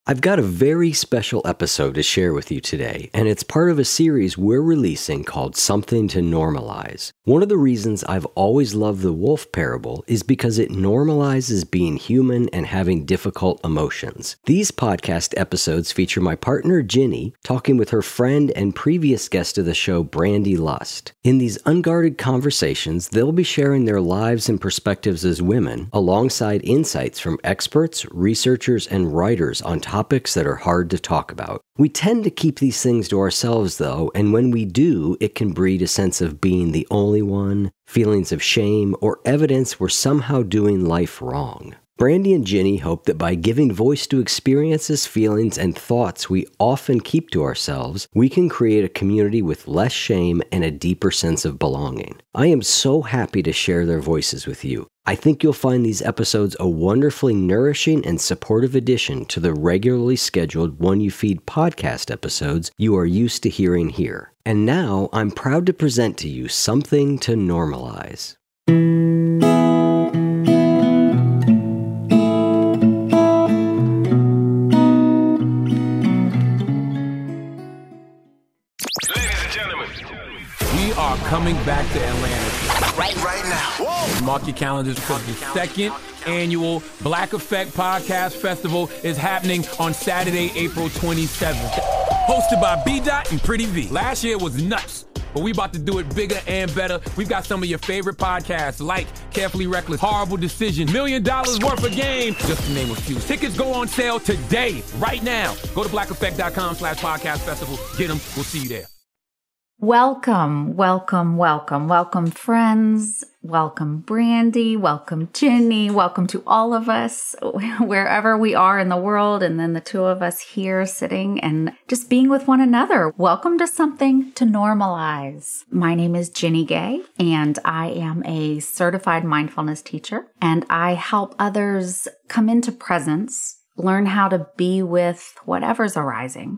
I've got a very special episode to share with you today, and it's part of a series we're releasing called Something to Normalize. One of the reasons I've always loved the wolf parable is because it normalizes being human and having difficult emotions. These podcast episodes feature my partner Ginny talking with her friend and previous guest of the show, Brandy Lust. In these unguarded conversations, they'll be sharing their lives and perspectives as women, alongside insights from experts, researchers, and writers on topics that are hard to talk about. We tend to keep these things to ourselves, though, and when we do, it can breed a sense of being the only one, feelings of shame, or evidence we're somehow doing life wrong. Brandy and Ginny hope that by giving voice to experiences, feelings, and thoughts we often keep to ourselves, we can create a community with less shame and a deeper sense of belonging. I am so happy to share their voices with you. I think you'll find these episodes a wonderfully nourishing and supportive addition to the regularly scheduled One You Feed podcast episodes you are used to hearing here. And now, I'm proud to present to you Something to Normalize. Coming back to Atlanta. Right now. Whoa. Mark your calendars because the second annual Black Effect Podcast Festival is happening on Saturday, April 27th. Hosted by B-Dot and Pretty V. Last year was nuts, but we about to do it bigger and better. We've got some of your favorite podcasts like Carefully Reckless, Horrible Decision, $1 Million Worth of Game, just to name a few. Tickets go on sale today, right now. Go to blackeffect.com/podcast festival. Get them. We'll see you there. Welcome, friends. Welcome, Brandy. Welcome, Ginny. Welcome to all of us, wherever we are in the world, and then the two of us here sitting and just being with one another. Welcome to Something to Normalize. My name is Ginny Gay, and I am a certified mindfulness teacher, and I help others come into presence, learn how to be with whatever's arising,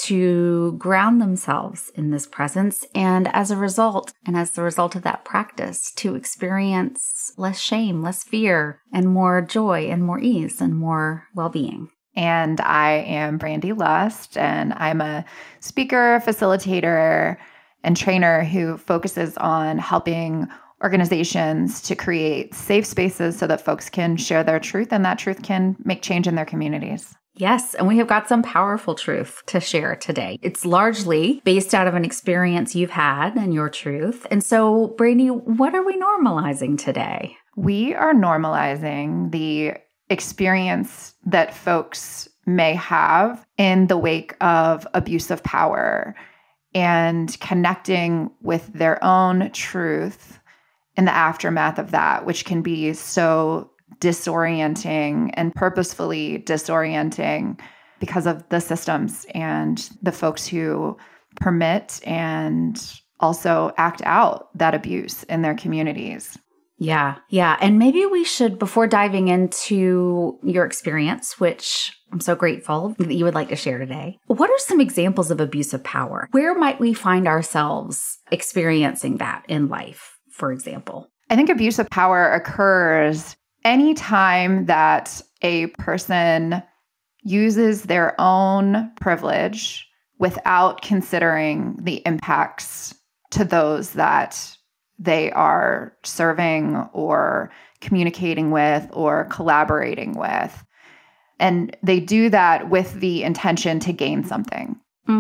to ground themselves in this presence, and as the result of that practice, to experience less shame, less fear, and more joy, and more ease, and more well-being. And I am Brandy Lust, and I'm a speaker, facilitator, and trainer who focuses on helping organizations to create safe spaces so that folks can share their truth, and that truth can make change in their communities. Yes, and we have got some powerful truth to share today. It's largely based out of an experience you've had and your truth. And so, Brandy, what are we normalizing today? We are normalizing the experience that folks may have in the wake of abuse of power and connecting with their own truth in the aftermath of that, which can be so disorienting and purposefully disorienting because of the systems and the folks who permit and also act out that abuse in their communities. Yeah. And maybe we should, before diving into your experience, which I'm so grateful that you would like to share today, what are some examples of abuse of power? Where might we find ourselves experiencing that in life, for example? I think abuse of power occurs anytime that a person uses their own privilege without considering the impacts to those that they are serving or communicating with or collaborating with. And they do that with the intention to gain something.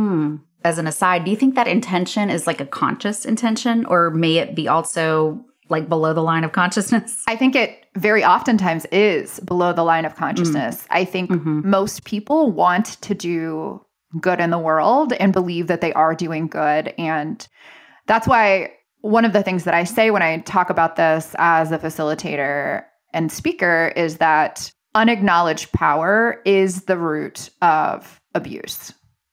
As an aside, do you think that intention is like a conscious intention, or may it be also like below the line of consciousness? I think it very oftentimes is below the line of consciousness. I think most people want to do good in the world and believe that they are doing good. And that's why one of the things that I say when I talk about this as a facilitator and speaker is that unacknowledged power is the root of abuse.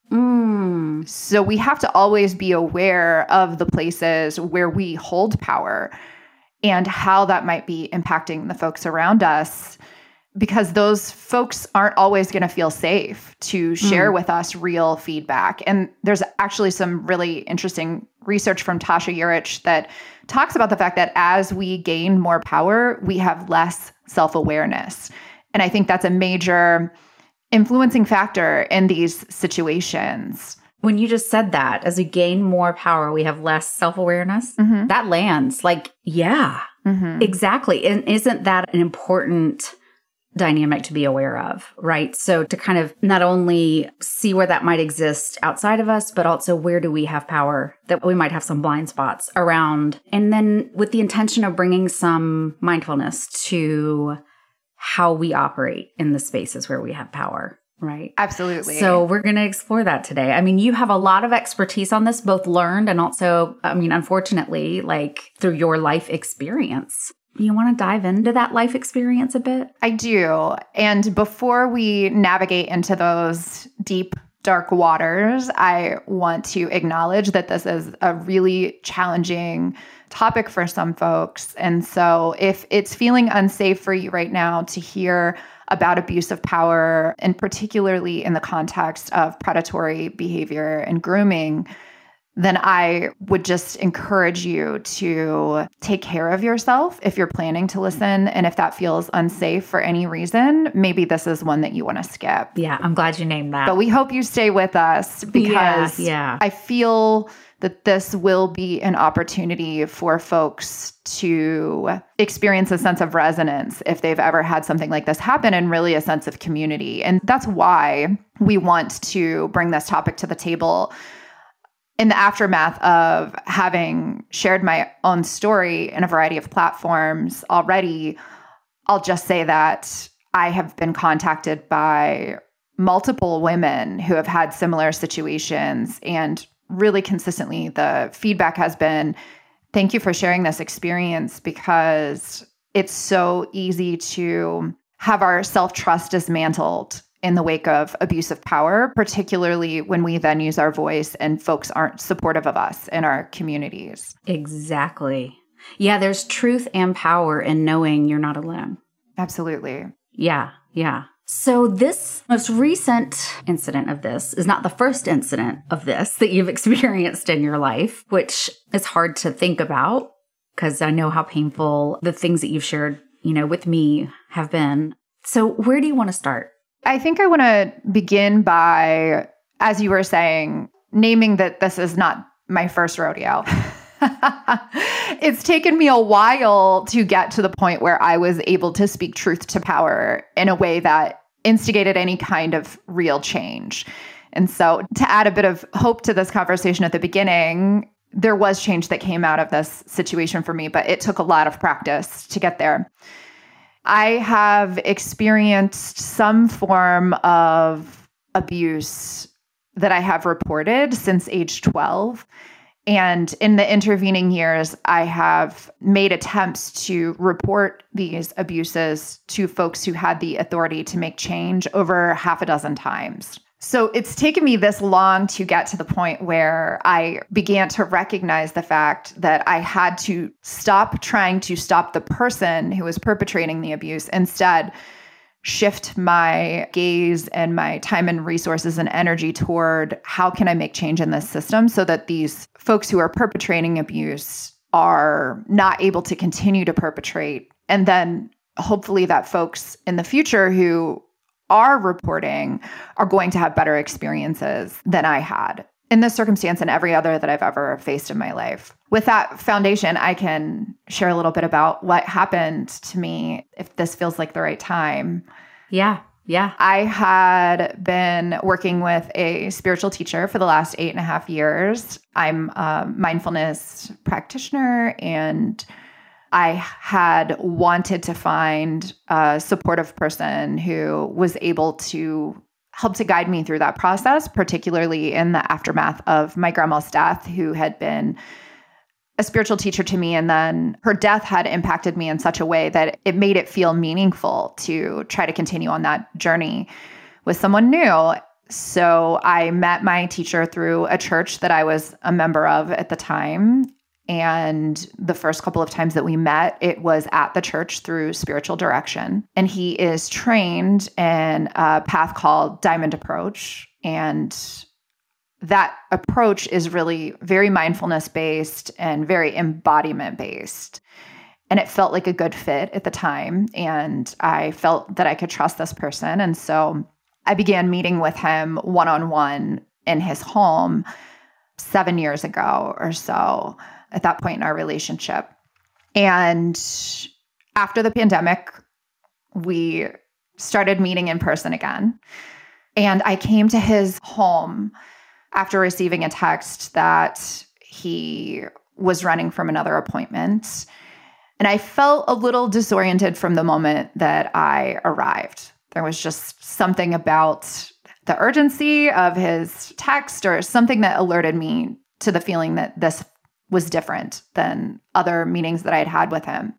So we have to always be aware of the places where we hold power and how that might be impacting the folks around us, because those folks aren't always going to feel safe to share with us real feedback. And there's actually some really interesting research from Tasha Eurich that talks about the fact that as we gain more power, we have less self-awareness. And I think that's a major influencing factor in these situations. When you just said that, as we gain more power, we have less self-awareness. That lands. Like, yeah, exactly. And isn't that an important dynamic to be aware of, right? So to kind of not only see where that might exist outside of us, but also where do we have power that we might have some blind spots around. And then with the intention of bringing some mindfulness to how we operate in the spaces where we have power. Right. Absolutely. So we're going to explore that today. I mean, you have a lot of expertise on this, both learned and also, unfortunately, like through your life experience. You want to dive into that life experience a bit? I do. And before we navigate into those deep, dark waters, I want to acknowledge that this is a really challenging topic for some folks. And so if it's feeling unsafe for you right now to hear about abuse of power, and particularly in the context of predatory behavior and grooming, then I would just encourage you to take care of yourself if you're planning to listen. And if that feels unsafe for any reason, maybe this is one that you want to skip. Yeah, I'm glad you named that. But we hope you stay with us because I feel that this will be an opportunity for folks to experience a sense of resonance if they've ever had something like this happen, and really a sense of community. And that's why we want to bring this topic to the table. In the aftermath of having shared my own story in a variety of platforms already, I'll just say that I have been contacted by multiple women who have had similar situations, and really consistently the feedback has been, thank you for sharing this experience, because it's so easy to have our self-trust dismantled in the wake of abuse of power, particularly when we then use our voice and folks aren't supportive of us in our communities. Exactly. Yeah, there's truth and power in knowing you're not alone. Absolutely. Yeah. So this most recent incident of this is not the first incident of this that you've experienced in your life, which is hard to think about because I know how painful the things that you've shared, with me have been. So where do you want to start? I think I want to begin by, as you were saying, naming that this is not my first rodeo. It's taken me a while to get to the point where I was able to speak truth to power in a way that instigated any kind of real change. And so to add a bit of hope to this conversation at the beginning, there was change that came out of this situation for me, but it took a lot of practice to get there. I have experienced some form of abuse that I have reported since age 12. And in the intervening years, I have made attempts to report these abuses to folks who had the authority to make change over half a dozen times. So it's taken me this long to get to the point where I began to recognize the fact that I had to stop trying to stop the person who was perpetrating the abuse, instead shift my gaze and my time and resources and energy toward how can I make change in this system so that these folks who are perpetrating abuse are not able to continue to perpetrate. And then hopefully that folks in the future who are reporting are going to have better experiences than I had in this circumstance and every other that I've ever faced in my life. With that foundation, I can share a little bit about what happened to me, if this feels like the right time. Yeah. I had been working with a spiritual teacher for the last 8.5 years. I'm a mindfulness practitioner, and I had wanted to find a supportive person who was able to help to guide me through that process, particularly in the aftermath of my grandma's death, who had been a spiritual teacher to me. And then her death had impacted me in such a way that it made it feel meaningful to try to continue on that journey with someone new. So I met my teacher through a church that I was a member of at the time. And the first couple of times that we met, it was at the church through spiritual direction. And he is trained in a path called Diamond Approach. And that approach is really very mindfulness-based and very embodiment-based. And it felt like a good fit at the time. And I felt that I could trust this person. And so I began meeting with him one-on-one in his home 7 years ago or so, at that point in our relationship. And after the pandemic, we started meeting in person again. And I came to his home after receiving a text that he was running from another appointment. And I felt a little disoriented from the moment that I arrived. There was just something about the urgency of his text or something that alerted me to the feeling that this was different than other meetings that I'd had with him.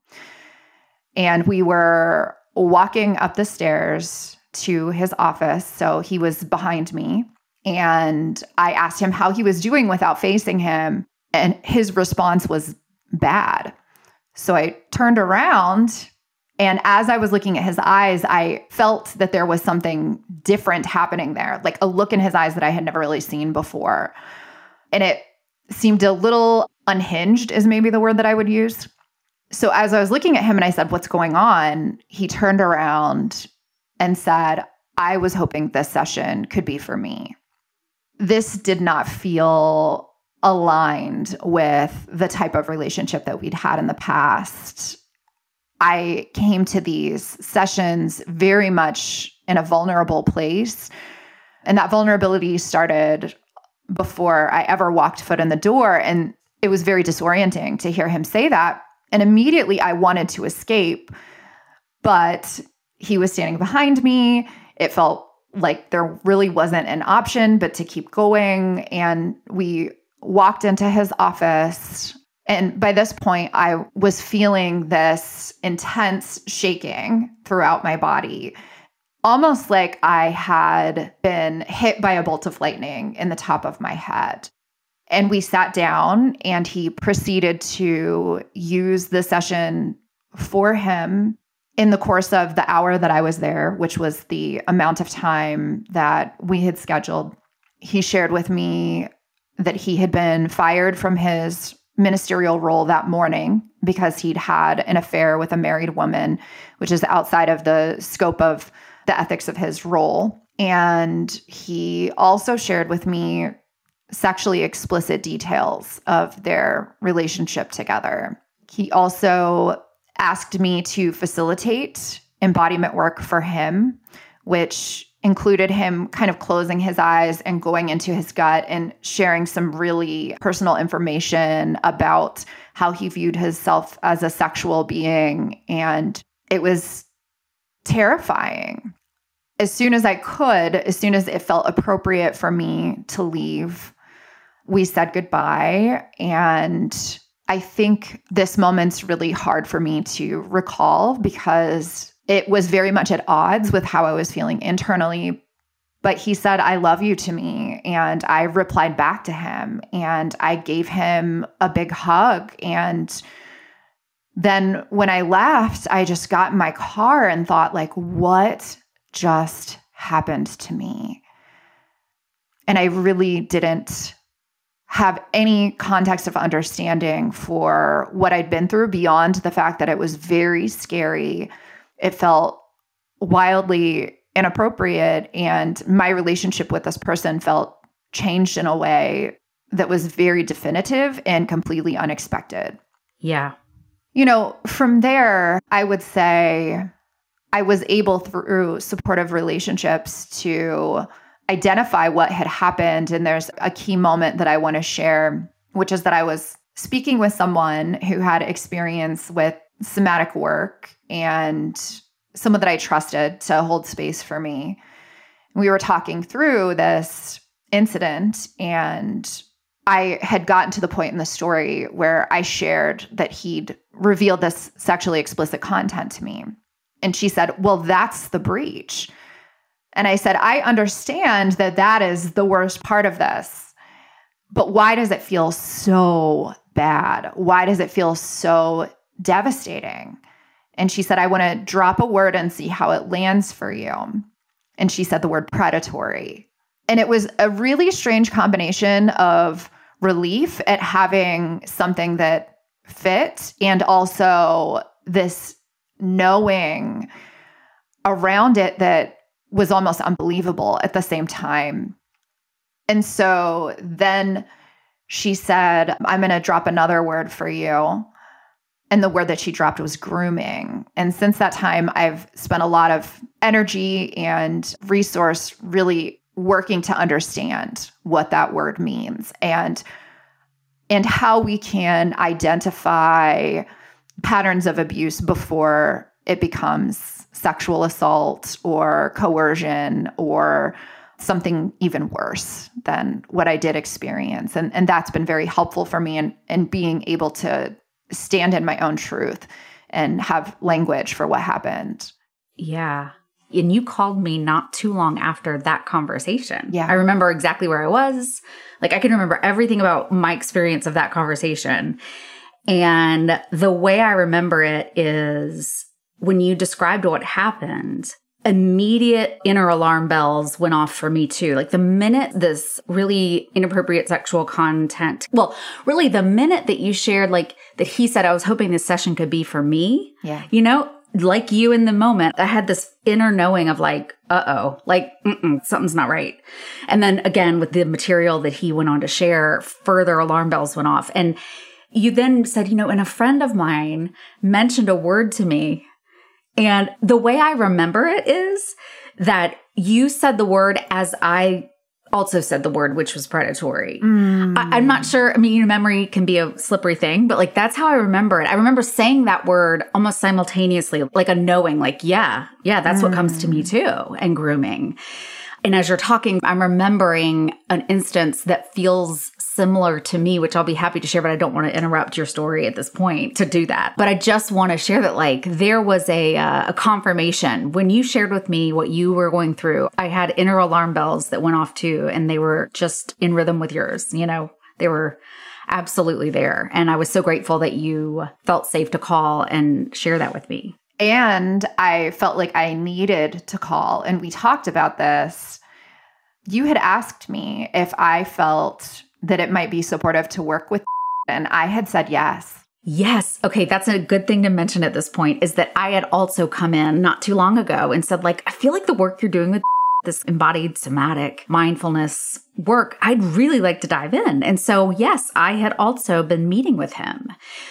And we were walking up the stairs to his office. So he was behind me. And I asked him how he was doing without facing him. And his response was bad. So I turned around, and as I was looking at his eyes, I felt that there was something different happening there, like a look in his eyes that I had never really seen before. And it seemed a little unhinged is maybe the word that I would use. So as I was looking at him and I said, "What's going on?" he turned around and said, "I was hoping this session could be for me." This did not feel aligned with the type of relationship that we'd had in the past. I came to these sessions very much in a vulnerable place. And that vulnerability started before I ever walked foot in the door. And it was very disorienting to hear him say that. And immediately I wanted to escape, but he was standing behind me. It felt like there really wasn't an option but to keep going. And we walked into his office. And by this point, I was feeling this intense shaking throughout my body, almost like I had been hit by a bolt of lightning in the top of my head. And we sat down, and he proceeded to use the session for him in the course of the hour that I was there, which was the amount of time that we had scheduled. He shared with me that he had been fired from his ministerial role that morning because he'd had an affair with a married woman, which is outside of the scope of the ethics of his role. And he also shared with me sexually explicit details of their relationship together. He also asked me to facilitate embodiment work for him, which included him kind of closing his eyes and going into his gut and sharing some really personal information about how he viewed himself as a sexual being. And it was terrifying. As soon as I could, as soon as it felt appropriate for me to leave, we said goodbye. And I think this moment's really hard for me to recall because it was very much at odds with how I was feeling internally. But he said, "I love you" to me. And I replied back to him, and I gave him a big hug. And then when I left, I just got in my car and thought, like, what just happened to me? And I really didn't have any context of understanding for what I'd been through beyond the fact that it was very scary. It felt wildly inappropriate, and my relationship with this person felt changed in a way that was very definitive and completely unexpected. Yeah. You know, from there, I would say I was able through supportive relationships to identify what had happened. And there's a key moment that I want to share, which is that I was speaking with someone who had experience with somatic work and someone that I trusted to hold space for me. We were talking through this incident, and I had gotten to the point in the story where I shared that he'd revealed this sexually explicit content to me. And she said, "Well, that's the breach." And I said, "I understand that that is the worst part of this, but why does it feel so bad? Why does it feel so devastating?" And she said, "I want to drop a word and see how it lands for you." And she said the word predatory. And it was a really strange combination of relief at having something that fit and also this knowing around it that was almost unbelievable at the same time. And so then she said, I'm going to drop another word for you. And the word that she dropped was grooming. And since that time, I've spent a lot of energy and resource really working to understand what that word means and how we can identify patterns of abuse before it becomes sexual assault or coercion or something even worse than what I did experience. And that's been very helpful for me in being able to stand in my own truth and have language for what happened. Yeah. And you called me not too long after that conversation. Yeah. I remember exactly where I was. Like, I can remember everything about my experience of that conversation. And the way I remember it is when you described what happened, immediate inner alarm bells went off for me too. Like the minute this really inappropriate sexual content, well, really the minute that you shared, like that he said, I was hoping this session could be for me. Yeah. You know, like you in the moment, I had this inner knowing of like, like, something's not right. And then again, with the material that he went on to share, further alarm bells went off. And you then said, you know, and a friend of mine mentioned a word to me. And the way I remember it is that you said the word as I also said the word, which was predatory. I'm not sure. I mean, your memory can be a slippery thing, but like, that's how I remember it. I remember saying that word almost simultaneously, like a knowing, like, yeah, that's what comes to me too. And grooming. And as you're talking, I'm remembering an instance that feels similar to me, which I'll be happy to share, but I don't want to interrupt your story at this point to do that. But I just want to share that, like, there was a confirmation. When you shared with me what you were going through, I had inner alarm bells that went off too, and they were just in rhythm with yours. You know, they were absolutely there. And I was so grateful that you felt safe to call and share that with me. And I felt like I needed to call. And we talked about this. You had asked me if I felt that it might be supportive to work with, and I had said yes. Yes. Okay. That's a good thing to mention at this point, is that I had also come in not too long ago and said, like, I feel like the work you're doing with this embodied somatic mindfulness work, I'd really like to dive in. And so, yes, I had also been meeting with him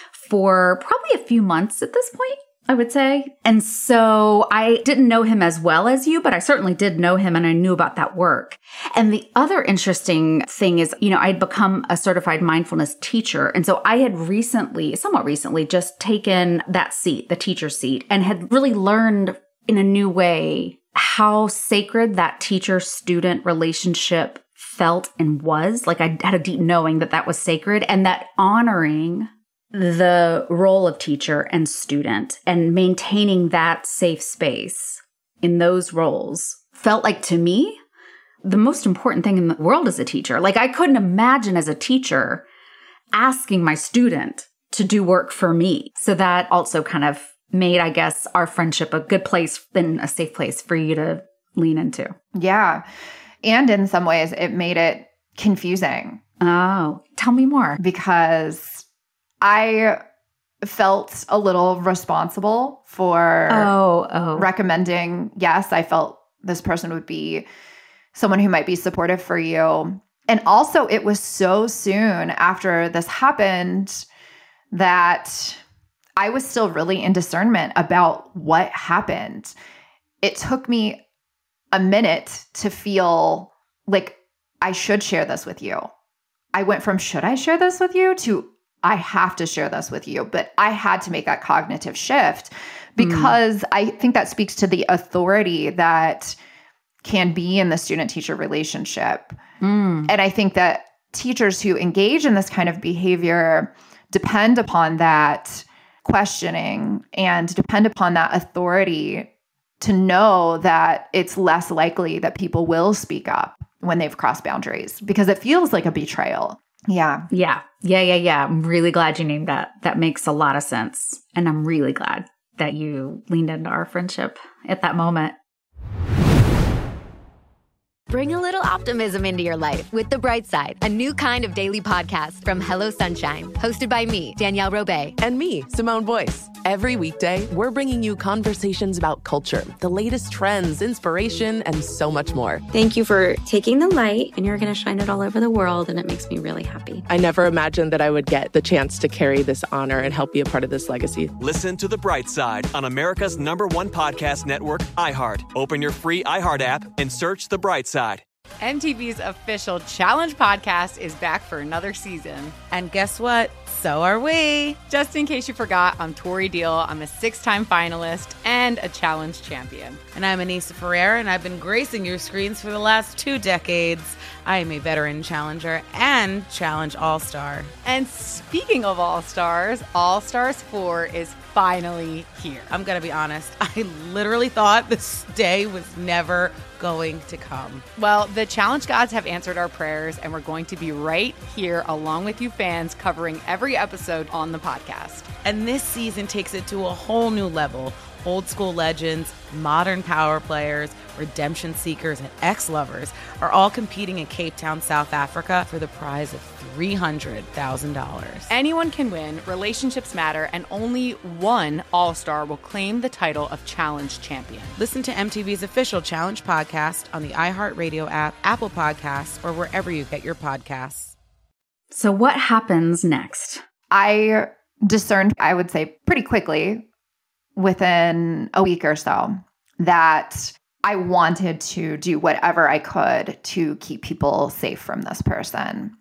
for probably a few months at this point, I would say. And so I didn't know him as well as you, but I certainly did know him and I knew about that work. And the other interesting thing is, you know, I'd become a certified mindfulness teacher. And so I had somewhat recently, just taken that seat, the teacher seat, and had really learned in a new way how sacred that teacher-student relationship felt and was. Like, I had a deep knowing that that was sacred, and that honoring the role of teacher and student and maintaining that safe space in those roles felt like, to me, the most important thing in the world as a teacher. Like, I couldn't imagine as a teacher asking my student to do work for me. So that also kind of made, I guess, our friendship a good place and a safe place for you to lean into. Yeah. And in some ways, it made it confusing. Oh, tell me more. Because I felt a little responsible for recommending, yes, I felt this person would be someone who might be supportive for you. And also, it was so soon after this happened that I was still really in discernment about what happened. It took me a minute to feel like I should share this with you. I went from, should I share this with you, to I have to share this with you. But I had to make that cognitive shift because I think that speaks to the authority that can be in the student-teacher relationship. And I think that teachers who engage in this kind of behavior depend upon that questioning and depend upon that authority to know that it's less likely that people will speak up when they've crossed boundaries, because it feels like a betrayal. Yeah. I'm really glad you named that. That makes a lot of sense. And I'm really glad that you leaned into our friendship at that moment. Bring a little optimism into your life with The Bright Side, a new kind of daily podcast from Hello Sunshine, hosted by me, Danielle Robay. And me, Simone Boyce. Every weekday, we're bringing you conversations about culture, the latest trends, inspiration, and so much more. Thank you for taking the light, and you're going to shine it all over the world, and it makes me really happy. I never imagined that I would get the chance to carry this honor and help be a part of this legacy. Listen to The Bright Side on America's #1 podcast network, iHeart. Open your free iHeart app and search The Bright Side. MTV's official Challenge podcast is back for another season. And guess what? So are we. Just in case you forgot, I'm Tori Deal. I'm a 6-time finalist and a Challenge champion. And I'm Anissa Ferreira, and I've been gracing your screens for the last 2 decades. I am a veteran challenger and Challenge All-Star. And speaking of All-Stars, All-Stars 4 is finally here. I'm going to be honest. I literally thought this day was never going to come. Well, the Challenge gods have answered our prayers, and we're going to be right here along with you fans covering every episode on the podcast. And this season takes it to a whole new level. Old school legends, modern power players, redemption seekers, and ex-lovers are all competing in Cape Town, South Africa for the prize of $300,000. Anyone can win, relationships matter, and only one All-Star will claim the title of Challenge champion. Listen to MTV's official Challenge podcast on the iHeartRadio app, Apple Podcasts, or wherever you get your podcasts. So what happens next? I discerned, I would say pretty quickly, within a week or so, that I wanted to do whatever I could to keep people safe from this person.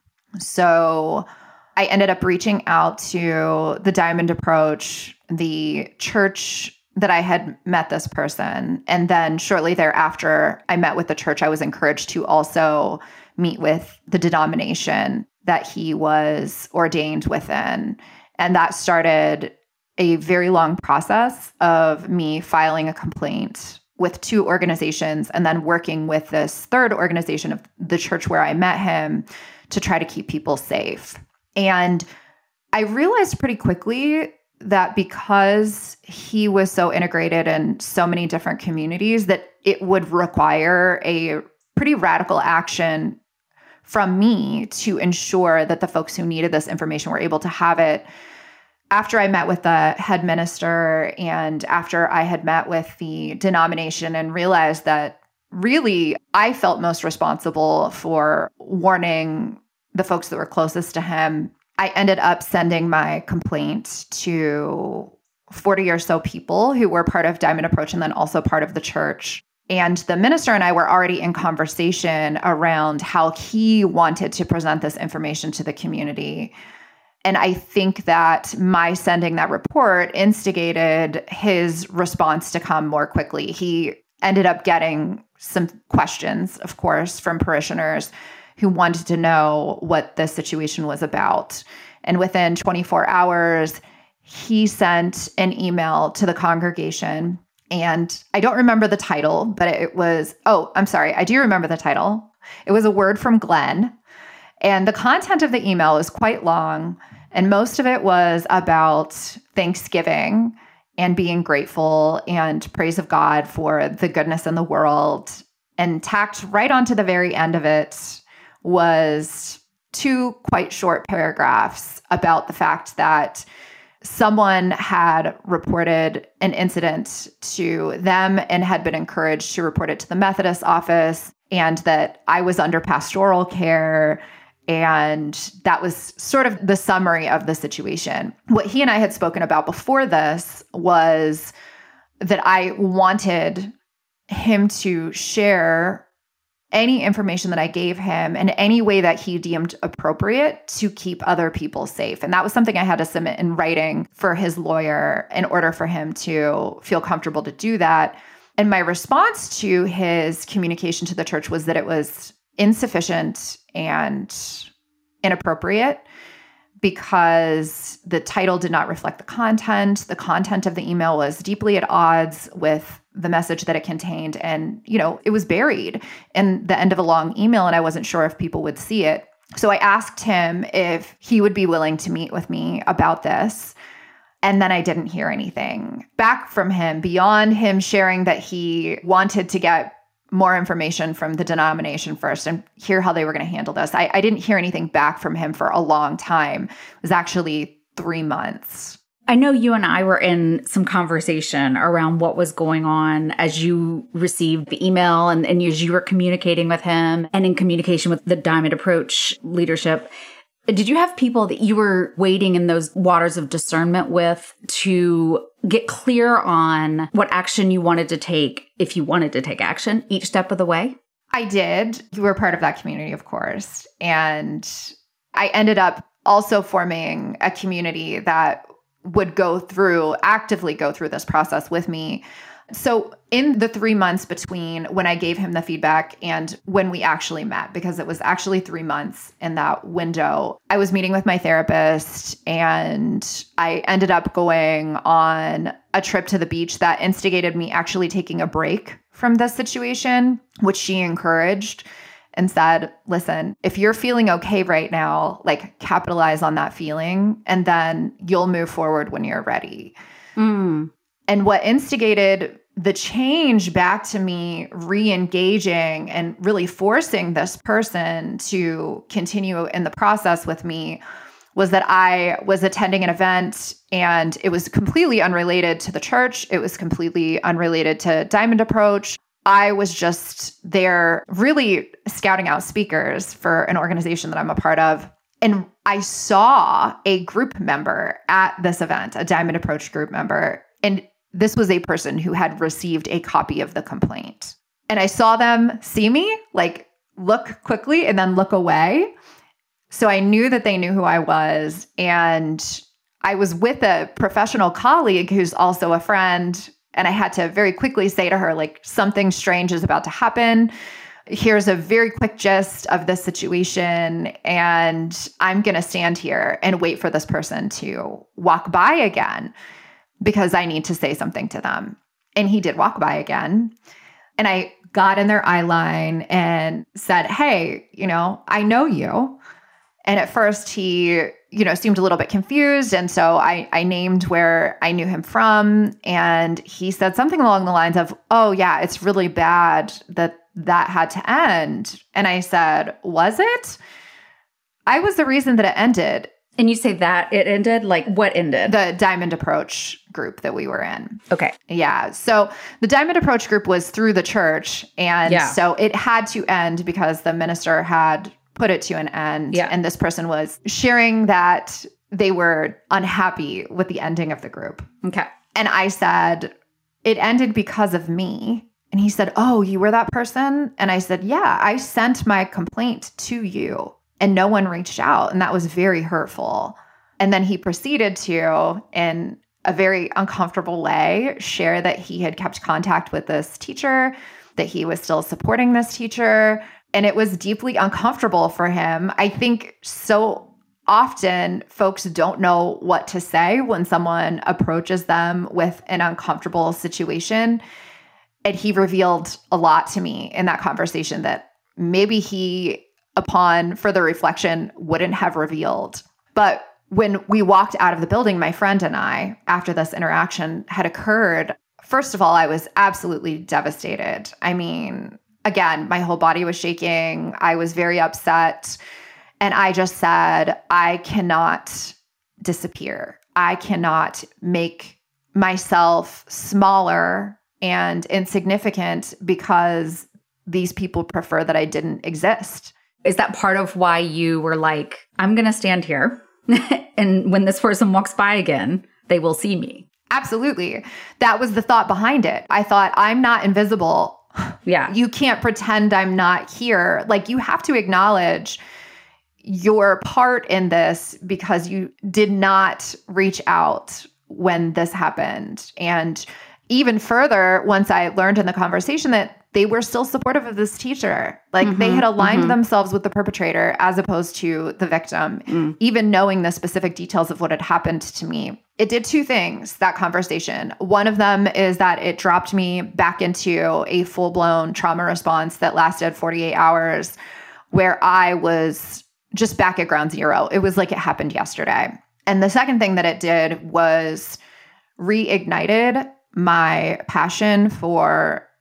So I ended up reaching out to the Diamond Approach, the church that I had met this person. And then shortly thereafter, I met with the church. I was encouraged to also meet with the denomination that he was ordained within. And that started a very long process of me filing a complaint with 2 organizations and then working with this third organization of the church where I met him to try to keep people safe. And I realized pretty quickly that because he was so integrated in so many different communities, that it would require a pretty radical action from me to ensure that the folks who needed this information were able to have it. After I met with the head minister and after I had met with the denomination and realized that really I felt most responsible for warning the folks that were closest to him, I ended up sending my complaint to 40 or so people who were part of Diamond Approach and then also part of the church. And the minister and I were already in conversation around how he wanted to present this information to the community. And I think that my sending that report instigated his response to come more quickly. He ended up getting some questions, of course, from parishioners who wanted to know what the situation was about. And within 24 hours, he sent an email to the congregation. And I don't remember the title, but it was, I do remember the title. It was a word from Glenn. And the content of the email was quite long, and most of it was about Thanksgiving and being grateful and praise of God for the goodness in the world. And tacked right onto the very end of it was 2 quite short paragraphs about the fact that someone had reported an incident to them and had been encouraged to report it to the Methodist office, and that I was under pastoral care. And that was sort of the summary of the situation. What he and I had spoken about before this was that I wanted him to share any information that I gave him in any way that he deemed appropriate to keep other people safe. And that was something I had to submit in writing for his lawyer in order for him to feel comfortable to do that. And my response to his communication to the church was that it was insufficient and inappropriate because the title did not reflect the content. The content of the email was deeply at odds with the message that it contained. And, it was buried in the end of a long email, and I wasn't sure if people would see it. So I asked him if he would be willing to meet with me about this. And then I didn't hear anything back from him beyond him sharing that he wanted to get more information from the denomination first and hear how they were going to handle this. I didn't hear anything back from him for a long time. It was actually 3 months. I know you and I were in some conversation around what was going on as you received the email and as you were communicating with him and in communication with the Diamond Approach leadership. Did you have people that you were wading in those waters of discernment with to get clear on what action you wanted to take, if you wanted to take action, each step of the way? I did. You were part of that community, of course. And I ended up also forming a community that would actively go through this process with me. So in the 3 months between when I gave him the feedback and when we actually met, because it was actually 3 months in that window, I was meeting with my therapist and I ended up going on a trip to the beach that instigated me actually taking a break from this situation, which she encouraged and said, listen, if you're feeling okay right now, like capitalize on that feeling and then you'll move forward when you're ready. And what instigated the change back to me re-engaging and really forcing this person to continue in the process with me was that I was attending an event and it was completely unrelated to the church. It was completely unrelated to Diamond Approach. I was just there really scouting out speakers for an organization that I'm a part of. And I saw a group member at this event, a Diamond Approach group member. And this was a person who had received a copy of the complaint. And I saw them see me, like look quickly and then look away. So I knew that they knew who I was. And I was with a professional colleague who's also a friend. And I had to very quickly say to her, like, something strange is about to happen. Here's a very quick gist of this situation. And I'm going to stand here and wait for this person to walk by again because I need to say something to them. And he did walk by again. And I got in their eye line and said, hey, I know you. And at first he, seemed a little bit confused. And so I named where I knew him from. And he said something along the lines of, oh yeah, it's really bad that had to end. And I said, was it? I was the reason that it ended. And you say that it ended? Like what ended? The Diamond Approach group that we were in. Okay. Yeah. So the Diamond Approach group was through the church. And so it had to end because the minister had put it to an end. Yeah. And this person was sharing that they were unhappy with the ending of the group. Okay. And I said, it ended because of me. And he said, oh, you were that person? And I said, yeah, I sent my complaint to you and no one reached out. And that was very hurtful. And then he proceeded to, in a very uncomfortable way, share that he had kept contact with this teacher, that he was still supporting this teacher. And it was deeply uncomfortable for him. I think so often folks don't know what to say when someone approaches them with an uncomfortable situation. And he revealed a lot to me in that conversation that maybe he, upon further reflection, wouldn't have revealed. But when we walked out of the building, my friend and I, after this interaction had occurred, first of all, I was absolutely devastated. I mean, again, my whole body was shaking. I was very upset. And I just said, I cannot disappear. I cannot make myself smaller and insignificant because these people prefer that I didn't exist. Is that part of why you were like, I'm going to stand here and when this person walks by again, they will see me? Absolutely. That was the thought behind it. I thought, I'm not invisible. Yeah. You can't pretend I'm not here. Like, you have to acknowledge your part in this because you did not reach out when this happened. And even further, once I learned in the conversation that they were still supportive of this teacher. Like they had aligned themselves with the perpetrator as opposed to the victim, even knowing the specific details of what had happened to me. It did two things, that conversation. One of them is that it dropped me back into a full-blown trauma response that lasted 48 hours where I was just back at ground zero. It was like it happened yesterday. And the second thing that it did was reignited my passion for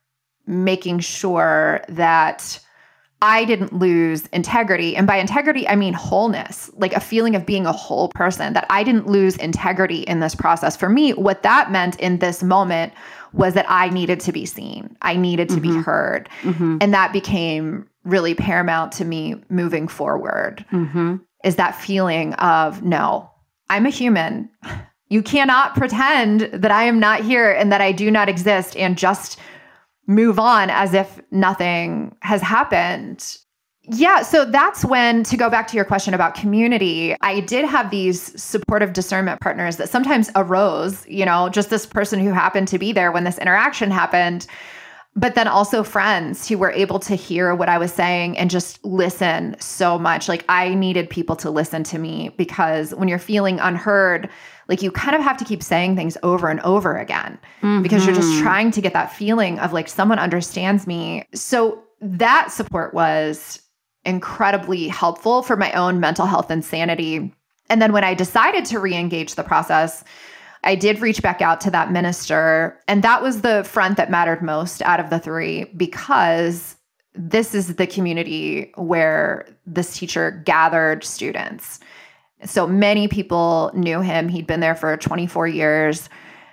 making sure that I didn't lose integrity. And by integrity, I mean wholeness, like a feeling of being a whole person, that I didn't lose integrity in this process. For me, what that meant in this moment was that I needed to be seen. I needed to be heard. And that became really paramount to me moving forward, is that feeling of, no, I'm a human. You cannot pretend that I am not here and that I do not exist and just move on as if nothing has happened. Yeah, so that's when, to go back to your question about community, I did have these supportive discernment partners that sometimes arose, just this person who happened to be there when this interaction happened, but then also friends who were able to hear what I was saying and just listen so much. Like, I needed people to listen to me, because when you're feeling unheard, like, you kind of have to keep saying things over and over again because you're just trying to get that feeling of like, someone understands me. So that support was incredibly helpful for my own mental health and sanity. And then when I decided to re-engage the process, I did reach back out to that minister. And that was the front that mattered most out of the three, because this is the community where this teacher gathered students. So many people knew him. He'd been there for 24 years.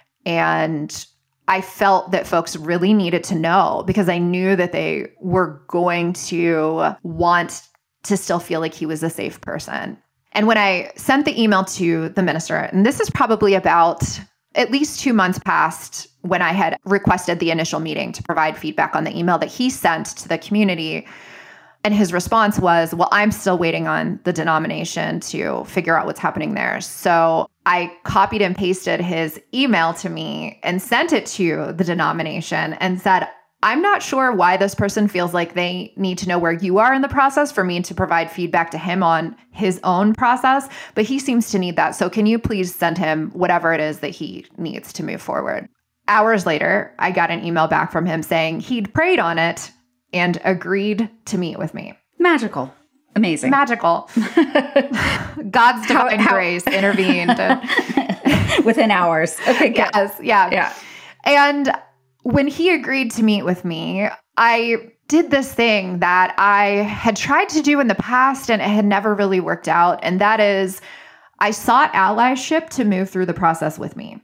And I felt that folks really needed to know, because I knew that they were going to want to still feel like he was a safe person. And when I sent the email to the minister, and this is probably about at least 2 months past when I had requested the initial meeting to provide feedback on the email that he sent to the community. And his response was, well, I'm still waiting on the denomination to figure out what's happening there. So I copied and pasted his email to me and sent it to the denomination and said, I'm not sure why this person feels like they need to know where you are in the process for me to provide feedback to him on his own process, but he seems to need that. So can you please send him whatever it is that he needs to move forward? Hours later, I got an email back from him saying he'd prayed on it and agreed to meet with me. Magical. Amazing. Magical. God's divine grace intervened. Within hours. Okay, good. Yes, yeah. And when he agreed to meet with me, I did this thing that I had tried to do in the past and it had never really worked out. And that is, I sought allyship to move through the process with me.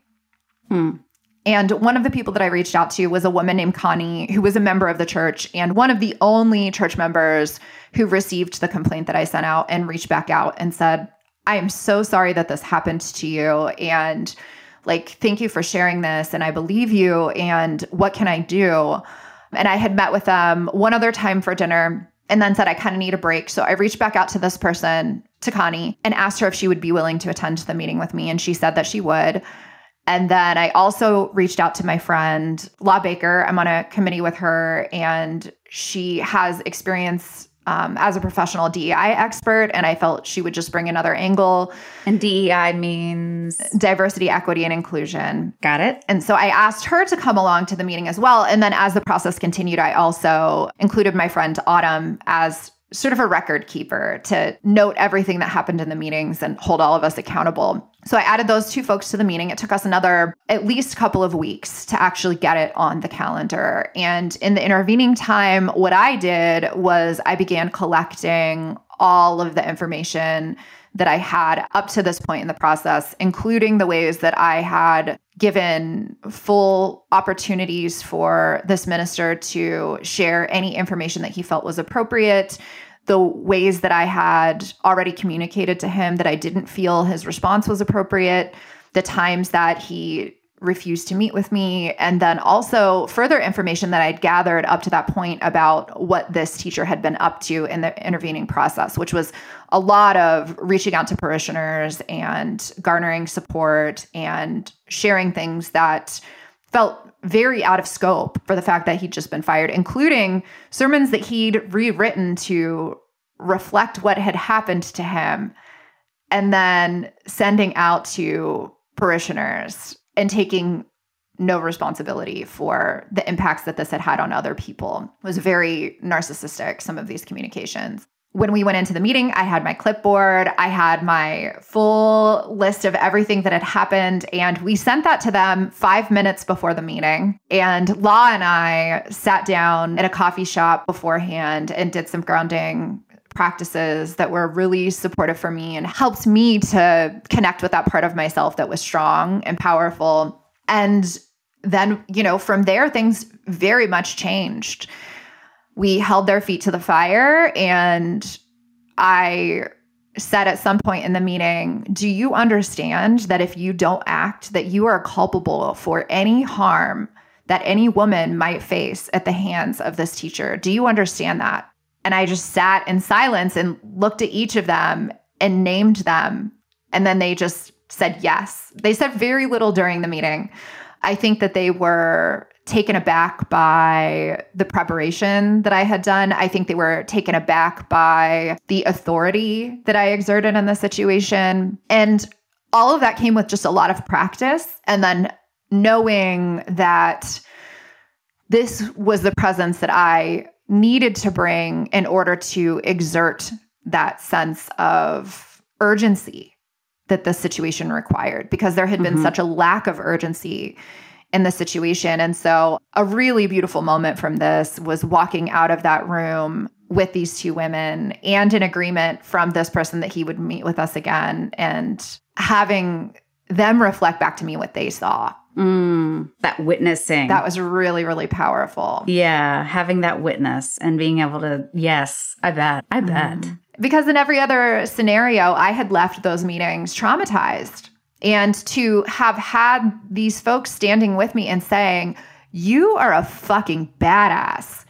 And one of the people that I reached out to was a woman named Connie, who was a member of the church and one of the only church members who received the complaint that I sent out and reached back out and said, I am so sorry that this happened to you. And thank you for sharing this. And I believe you. And what can I do? And I had met with them one other time for dinner and then said, I kind of need a break. So I reached back out to this person, to Connie, and asked her if she would be willing to attend the meeting with me. And she said that she would. And then I also reached out to my friend, La Baker. I'm on a committee with her, and she has experience as a professional DEI expert, and I felt she would just bring another angle. And DEI means? Diversity, equity, and inclusion. Got it. And so I asked her to come along to the meeting as well. And then as the process continued, I also included my friend Autumn as sort of a record keeper to note everything that happened in the meetings and hold all of us accountable. So I added those two folks to the meeting. It took us another at least couple of weeks to actually get it on the calendar. And in the intervening time, what I did was I began collecting all of the information that I had up to this point in the process, including the ways that I had given full opportunities for this minister to share any information that he felt was appropriate, the ways that I had already communicated to him that I didn't feel his response was appropriate, the times that he refused to meet with me, and then also further information that I'd gathered up to that point about what this teacher had been up to in the intervening process, which was a lot of reaching out to parishioners and garnering support and sharing things that felt very out of scope for the fact that he'd just been fired, including sermons that he'd rewritten to reflect what had happened to him, and then sending out to parishioners and taking no responsibility for the impacts that this had had on other people. It was very narcissistic, some of these communications. when we went into the meeting, I had my clipboard, I had my full list of everything that had happened, and we sent that to them 5 minutes before the meeting. And Law and I sat down at a coffee shop beforehand and did some grounding practices that were really supportive for me and helped me to connect with that part of myself that was strong and powerful. And then, from there, things very much changed. We held their feet to the fire, and I said at some point in the meeting, do you understand that if you don't act, that you are culpable for any harm that any woman might face at the hands of this teacher? Do you understand that? And I just sat in silence and looked at each of them and named them. And then they just said yes. They said very little during the meeting. I think that they were taken aback by the preparation that I had done. I think they were taken aback by the authority that I exerted in the situation. And all of that came with just a lot of practice. And then knowing that this was the presence that I needed to bring in order to exert that sense of urgency that the situation required, because there had been such a lack of urgency in the situation. And so a really beautiful moment from this was walking out of that room with these two women and an agreement from this person that he would meet with us again, and having them reflect back to me what they saw. That witnessing. That was really, really powerful. Yeah, having that witness and being able to, yes, I bet. Because in every other scenario, I had left those meetings traumatized. And to have had these folks standing with me and saying, you are a fucking badass.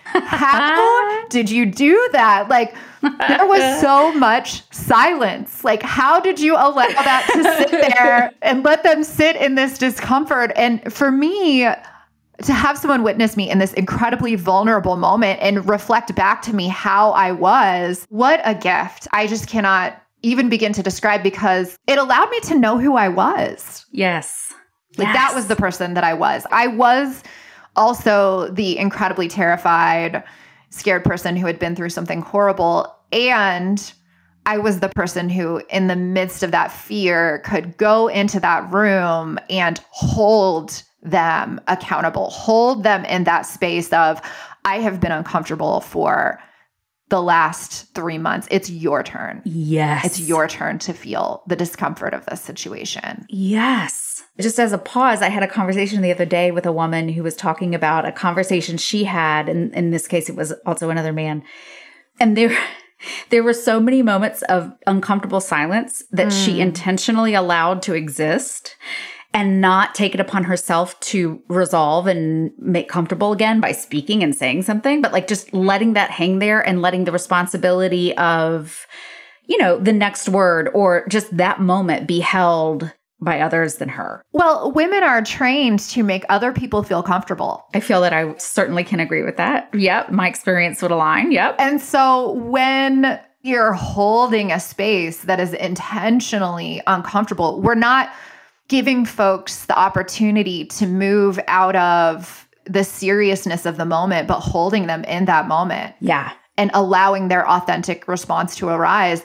How did you do that? Like, there was so much silence. Like, how did you allow that to sit there and let them sit in this discomfort? And for me, to have someone witness me in this incredibly vulnerable moment and reflect back to me how I was, what a gift. I just cannot even begin to describe, because it allowed me to know who I was. Yes. That was the person that I was. I was also the incredibly terrified, scared person who had been through something horrible. And I was the person who, in the midst of that fear, could go into that room and hold them accountable, hold them in that space of, I have been uncomfortable for the last 3 months. It's your turn. Yes. It's your turn to feel the discomfort of this situation. Yes. Just as a pause, I had a conversation the other day with a woman who was talking about a conversation she had. And in this case, it was also another man. And there were so many moments of uncomfortable silence that she intentionally allowed to exist and not take it upon herself to resolve and make comfortable again by speaking and saying something, but like just letting that hang there and letting the responsibility of, the next word or just that moment be held by others than her. Well, women are trained to make other people feel comfortable. I feel that I certainly can agree with that. Yep. My experience would align. Yep. And so when you're holding a space that is intentionally uncomfortable, we're not giving folks the opportunity to move out of the seriousness of the moment, but holding them in that moment. Yeah. And allowing their authentic response to arise.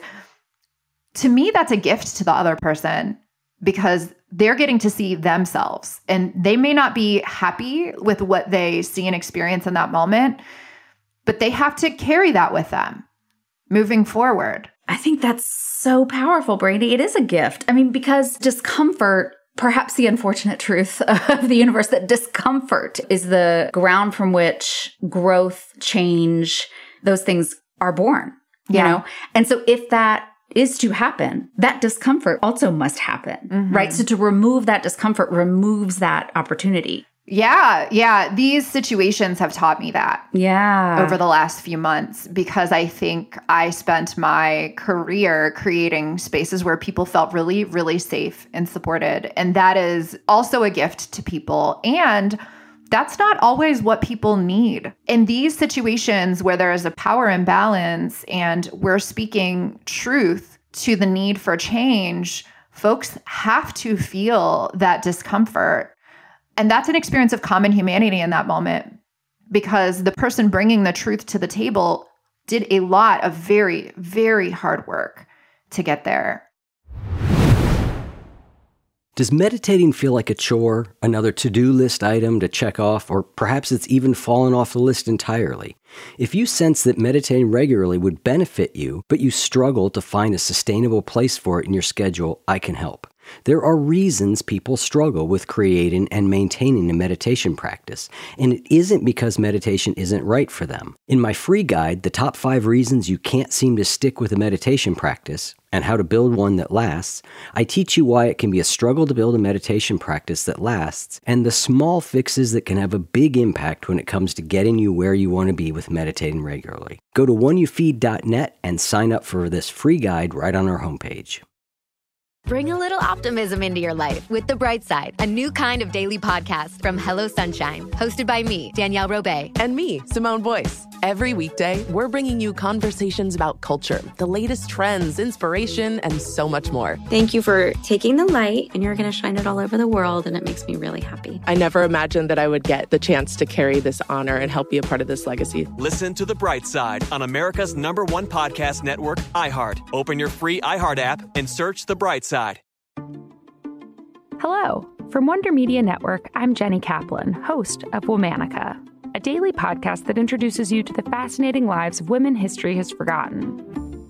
To me, that's a gift to the other person, because they're getting to see themselves, and they may not be happy with what they see and experience in that moment, but they have to carry that with them moving forward. I think that's so powerful, Brandy. It is a gift. I mean, because discomfort, perhaps the unfortunate truth of the universe, that discomfort is the ground from which growth, change, those things are born, you know? And so if that is to happen, that discomfort also must happen, right? So to remove that discomfort removes that opportunity. Yeah. These situations have taught me that. Yeah. Over the last few months, because I think I spent my career creating spaces where people felt really, really safe and supported. And that is also a gift to people. And that's not always what people need. In these situations where there is a power imbalance and we're speaking truth to the need for change, folks have to feel that discomfort. And that's an experience of common humanity in that moment, because the person bringing the truth to the table did a lot of very, very hard work to get there. Does meditating feel like a chore, another to-do list item to check off, or perhaps it's even fallen off the list entirely? If you sense that meditating regularly would benefit you, but you struggle to find a sustainable place for it in your schedule, I can help. There are reasons people struggle with creating and maintaining a meditation practice, and it isn't because meditation isn't right for them. In my free guide, The Top 5 Reasons You Can't Seem to Stick with a Meditation Practice, and How to Build One That Lasts, I teach you why it can be a struggle to build a meditation practice that lasts, and the small fixes that can have a big impact when it comes to getting you where you want to be with meditating regularly. Go to oneyoufeed.net and sign up for this free guide right on our homepage. Bring a little optimism into your life with The Bright Side, a new kind of daily podcast from Hello Sunshine, hosted by me, Danielle Robay. And me, Simone Boyce. Every weekday, we're bringing you conversations about culture, the latest trends, inspiration, and so much more. Thank you for taking the light, and you're going to shine it all over the world, and it makes me really happy. I never imagined that I would get the chance to carry this honor and help be a part of this legacy. Listen to The Bright Side on America's #1 podcast network, iHeart. Open your free iHeart app and search The Bright Side. Hello. From Wonder Media Network, I'm Jenny Kaplan, host of Womanica, a daily podcast that introduces you to the fascinating lives of women history has forgotten.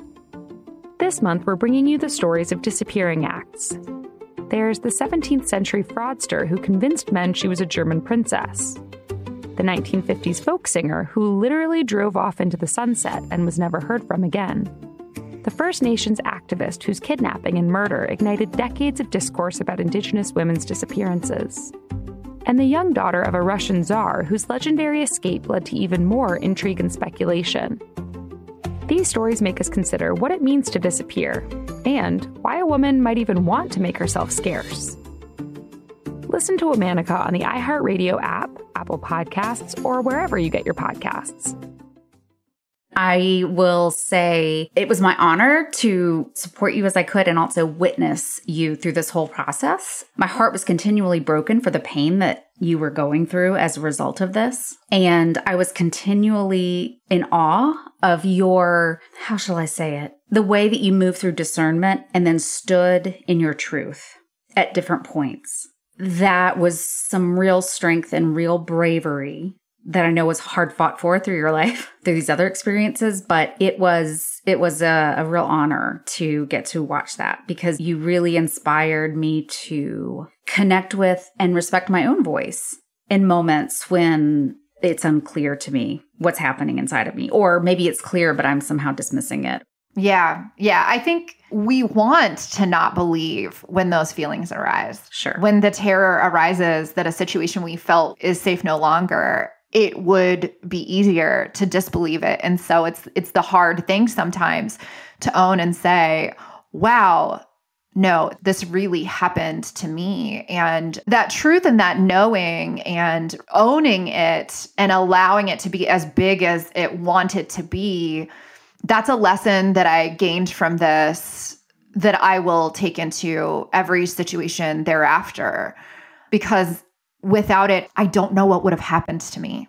This month, we're bringing you the stories of disappearing acts. There's the 17th century fraudster who convinced men she was a German princess, the 1950s folk singer who literally drove off into the sunset and was never heard from again, the First Nations activist whose kidnapping and murder ignited decades of discourse about Indigenous women's disappearances, and the young daughter of a Russian czar whose legendary escape led to even more intrigue and speculation. These stories make us consider what it means to disappear, and why a woman might even want to make herself scarce. Listen to Womanica on the iHeartRadio app, Apple Podcasts, or wherever you get your podcasts. I will say it was my honor to support you as I could and also witness you through this whole process. My heart was continually broken for the pain that you were going through as a result of this. And I was continually in awe of your, how shall I say it, the way that you moved through discernment and then stood in your truth at different points. That was some real strength and real bravery that I know was hard fought for through your life, through these other experiences, but it was a real honor to get to watch that because you really inspired me to connect with and respect my own voice in moments when it's unclear to me what's happening inside of me, or maybe it's clear, but I'm somehow dismissing it. Yeah. I think we want to not believe when those feelings arise. Sure. When the terror arises that a situation we felt is safe no longer, it would be easier to disbelieve it. And so it's the hard thing sometimes to own and say, wow, no, this really happened to me. And that truth and that knowing and owning it and allowing it to be as big as it wanted to be, that's a lesson that I gained from this that I will take into every situation thereafter. Because without it, I don't know what would have happened to me.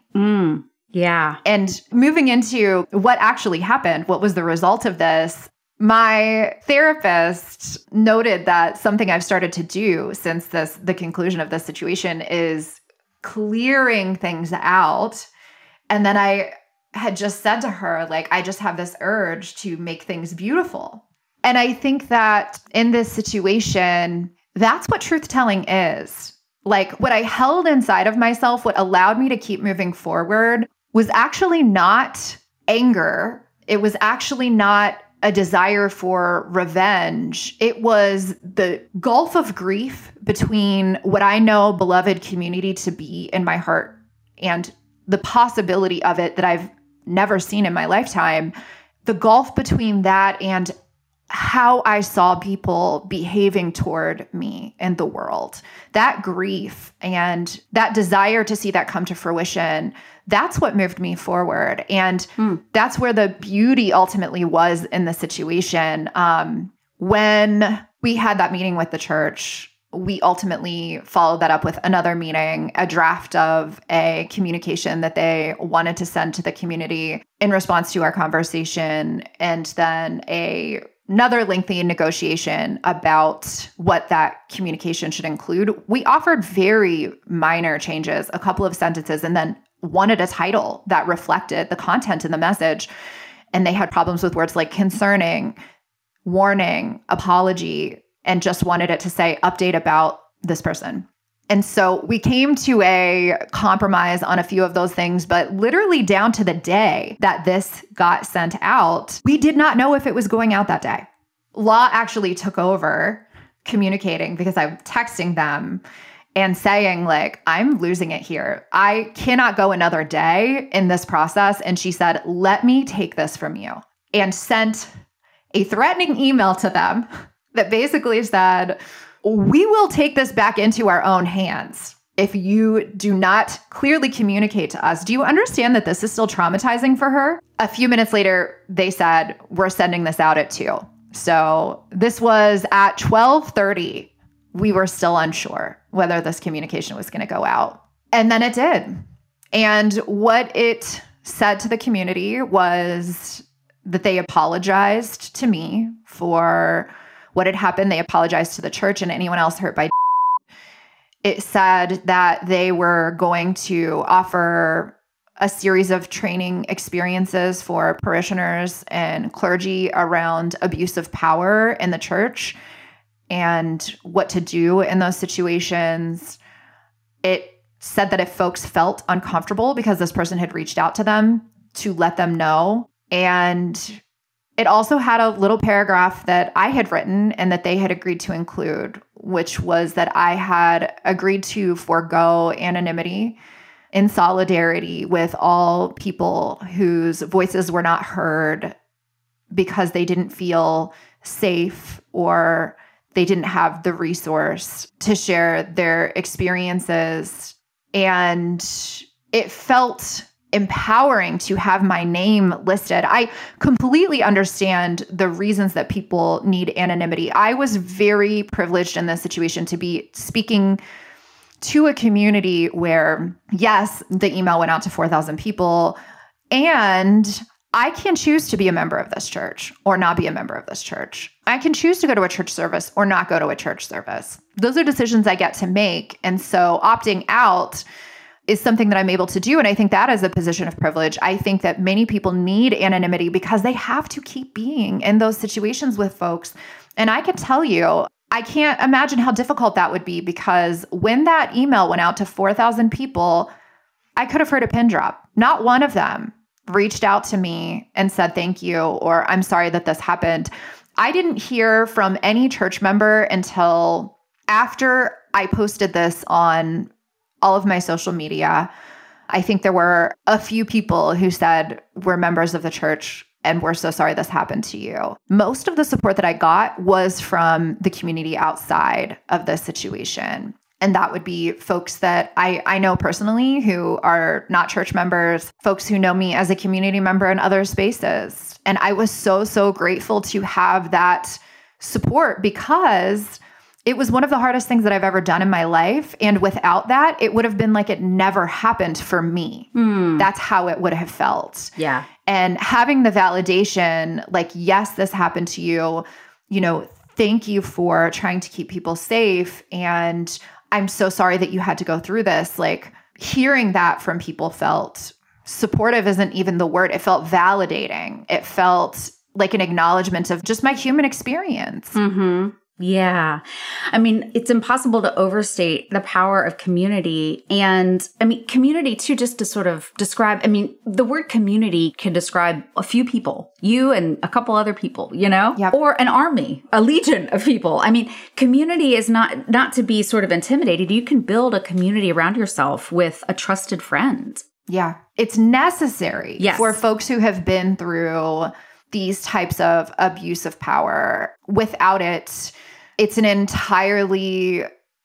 Yeah. And moving into what actually happened, what was the result of this, my therapist noted that something I've started to do since the conclusion of this situation is clearing things out. And then I had just said to her, like, I just have this urge to make things beautiful. And I think that in this situation, that's what truth-telling is. Like, what I held inside of myself, what allowed me to keep moving forward, was actually not anger. It was actually not a desire for revenge. It was the gulf of grief between what I know beloved community to be in my heart and the possibility of it that I've never seen in my lifetime. The gulf between that and how I saw people behaving toward me in the world. That grief and that desire to see that come to fruition, that's what moved me forward. And that's where the beauty ultimately was in the situation. When we had that meeting with the church, we ultimately followed that up with another meeting, a draft of a communication that they wanted to send to the community in response to our conversation, and then another lengthy negotiation about what that communication should include. We offered very minor changes, a couple of sentences, and then wanted a title that reflected the content in the message. And they had problems with words like concerning, warning, apology, and just wanted it to say update about this person. And so we came to a compromise on a few of those things, but literally down to the day that this got sent out, we did not know if it was going out that day. Law actually took over communicating because I'm texting them and saying, like, I'm losing it here. I cannot go another day in this process. And she said, let me take this from you, and sent a threatening email to them that basically said, we will take this back into our own hands if you do not clearly communicate to us. Do you understand that this is still traumatizing for her? A few minutes later, they said, we're sending this out at 2. So this was at 12:30. We were still unsure whether this communication was going to go out. And then it did. And what it said to the community was that they apologized to me for what had happened. They apologized to the church and anyone else hurt by it. Said that they were going to offer a series of training experiences for parishioners and clergy around abuse of power in the church and what to do in those situations. It said that if folks felt uncomfortable because this person had reached out to them, to let them know. And it also had a little paragraph that I had written and that they had agreed to include, which was that I had agreed to forego anonymity in solidarity with all people whose voices were not heard because they didn't feel safe or they didn't have the resource to share their experiences. And it felt empowering to have my name listed. I completely understand the reasons that people need anonymity. I was very privileged in this situation to be speaking to a community where, yes, the email went out to 4,000 people, and I can choose to be a member of this church or not be a member of this church. I can choose to go to a church service or not go to a church service. Those are decisions I get to make. And so opting out is something that I'm able to do. And I think that is a position of privilege. I think that many people need anonymity because they have to keep being in those situations with folks. And I can tell you, I can't imagine how difficult that would be, because when that email went out to 4,000 people, I could have heard a pin drop. Not one of them reached out to me and said thank you, or I'm sorry that this happened. I didn't hear from any church member until after I posted this on all of my social media. I think there were a few people who said, we're members of the church and we're so sorry this happened to you. Most of the support that I got was from the community outside of this situation. And that would be folks that I know personally who are not church members, folks who know me as a community member in other spaces. And I was so, so grateful to have that support, because it was one of the hardest things that I've ever done in my life. And without that, it would have been like it never happened for me. That's how it would have felt. Yeah. And having the validation, like, yes, this happened to you, thank you for trying to keep people safe. And I'm so sorry that you had to go through this. Like, hearing that from people felt supportive isn't even the word. It felt validating. It felt like an acknowledgement of just my human experience. Mm-hmm. Yeah. I mean, it's impossible to overstate the power of community. And I mean, community too, just to sort of describe, the word community can describe a few people, you and a couple other people, Yep. Or an army, a legion of people. I mean, community is not to be sort of intimidated. You can build a community around yourself with a trusted friend. Yeah. It's necessary Yes. for folks who have been through these types of abuse of power. Without it, it's an entirely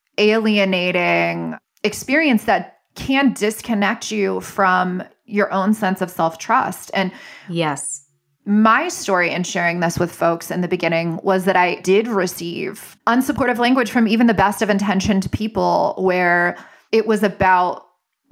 alienating experience that can disconnect you from your own sense of self-trust. And yes, My story in sharing this with folks in the beginning was that I did receive unsupportive language from even the best of intentioned people, where it was about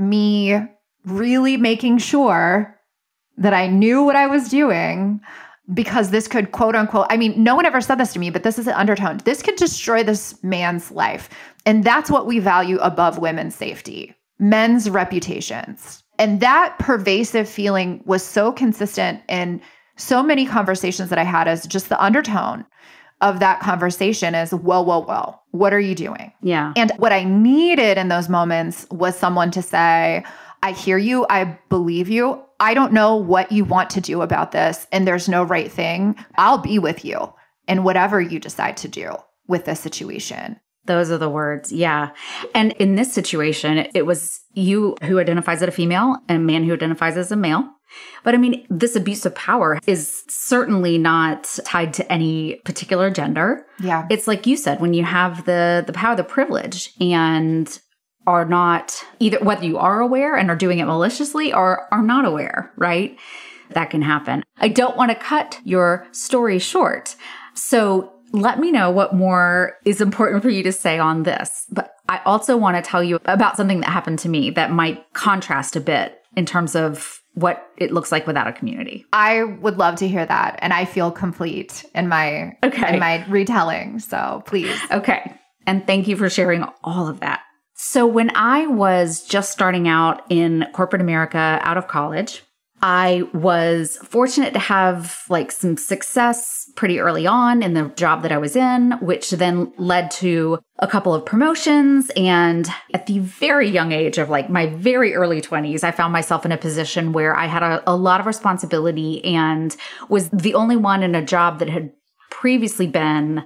me really making sure that I knew what I was doing, because this could, quote unquote, I mean, no one ever said this to me, but this is an undertone. This could destroy this man's life. And that's what we value above women's safety, men's reputations. And that pervasive feeling was so consistent in so many conversations that I had, as just the undertone of that conversation is, whoa, what are you doing? Yeah. And what I needed in those moments was someone to say, I hear you. I believe you. I don't know what you want to do about this, and there's no right thing. I'll be with you in whatever you decide to do with this situation. Those are the words. Yeah. And in this situation, it was you who identifies as a female and a man who identifies as a male. But I mean, this abuse of power is certainly not tied to any particular gender. Yeah. It's like you said, when you have the power, the privilege, and are not either, whether you are aware and are doing it maliciously or are not aware, right? That can happen. I don't want to cut your story short. So let me know what more is important for you to say on this. But I also want to tell you about something that happened to me that might contrast a bit in terms of what it looks like without a community. I would love to hear that. And I feel complete in my retelling. So please. Okay. And thank you for sharing all of that. So when I was just starting out in corporate America out of college, I was fortunate to have like some success pretty early on in the job that I was in, which then led to a couple of promotions. And at the very young age of like my very early 20s, I found myself in a position where I had a lot of responsibility and was the only one in a job that had previously been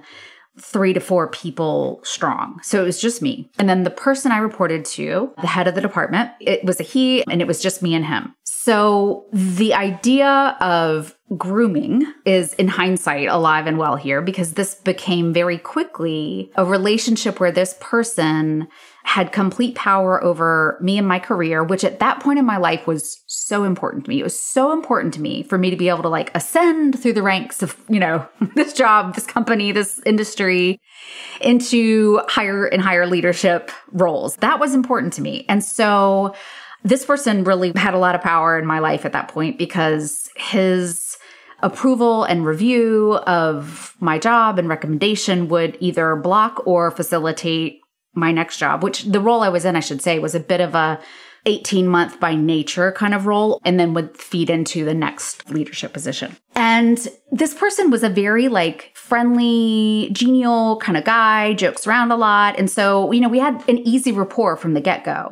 3 to 4 people strong. So it was just me. And then the person I reported to, the head of the department, it was a he, and it was just me and him. So the idea of grooming is, in hindsight, alive and well here, because this became very quickly a relationship where this person had complete power over me and my career, which at that point in my life was so important to me. It was so important to me for me to be able to like ascend through the ranks of, you know, this job, this company, this industry into higher and higher leadership roles. That was important to me. And so this person really had a lot of power in my life at that point, because his approval and review of my job and recommendation would either block or facilitate my next job, which the role I was in, I should say, was a bit of a 18-month by nature kind of role, and then would feed into the next leadership position. And this person was a very like friendly, genial kind of guy, jokes around a lot. And so, you know, we had an easy rapport from the get-go.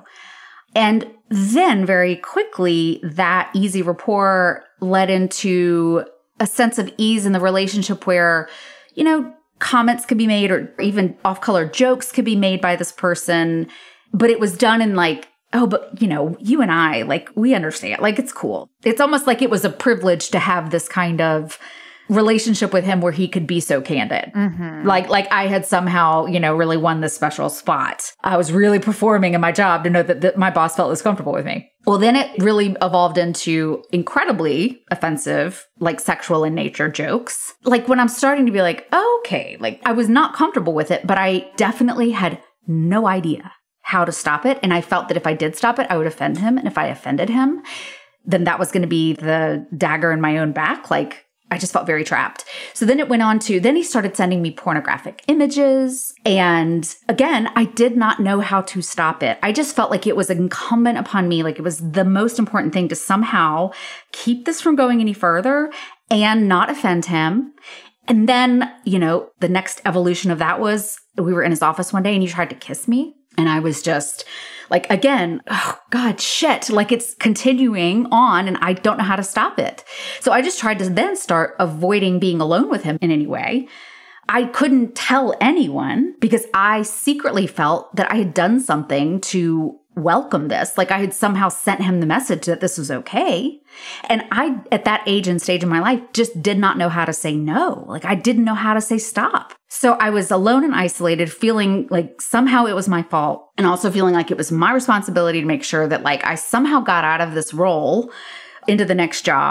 And then very quickly, that easy rapport led into a sense of ease in the relationship where, you know, comments could be made or even off-color jokes could be made by this person. But it was done in like, oh, but, you know, you and I, like, we understand. Like, it's cool. It's almost like it was a privilege to have this kind of relationship with him where he could be so candid. Mm-hmm. Like I had somehow, you know, really won this special spot. I was really performing in my job to know that my boss felt as comfortable with me. Well, then it really evolved into incredibly offensive, like sexual in nature jokes. Like when I'm starting to be like, oh, okay, like I was not comfortable with it, but I definitely had no idea how to stop it. And I felt that if I did stop it, I would offend him. And if I offended him, then that was going to be the dagger in my own back. Like, I just felt very trapped. So then it went on to, then he started sending me pornographic images. And again, I did not know how to stop it. I just felt like it was incumbent upon me. Like it was the most important thing to somehow keep this from going any further and not offend him. And then, you know, the next evolution of that was we were in his office one day and he tried to kiss me. And I was just like, again, oh God, shit, like it's continuing on and I don't know how to stop it. So I just tried to then start avoiding being alone with him in any way. I couldn't tell anyone because I secretly felt that I had done something to welcome this. Like I had somehow sent him the message that this was okay. And I, at that age and stage of my life, just did not know how to say no. Like I didn't know how to say stop. So I was alone and isolated, feeling like somehow it was my fault and also feeling like it was my responsibility to make sure that like I somehow got out of this role into the next job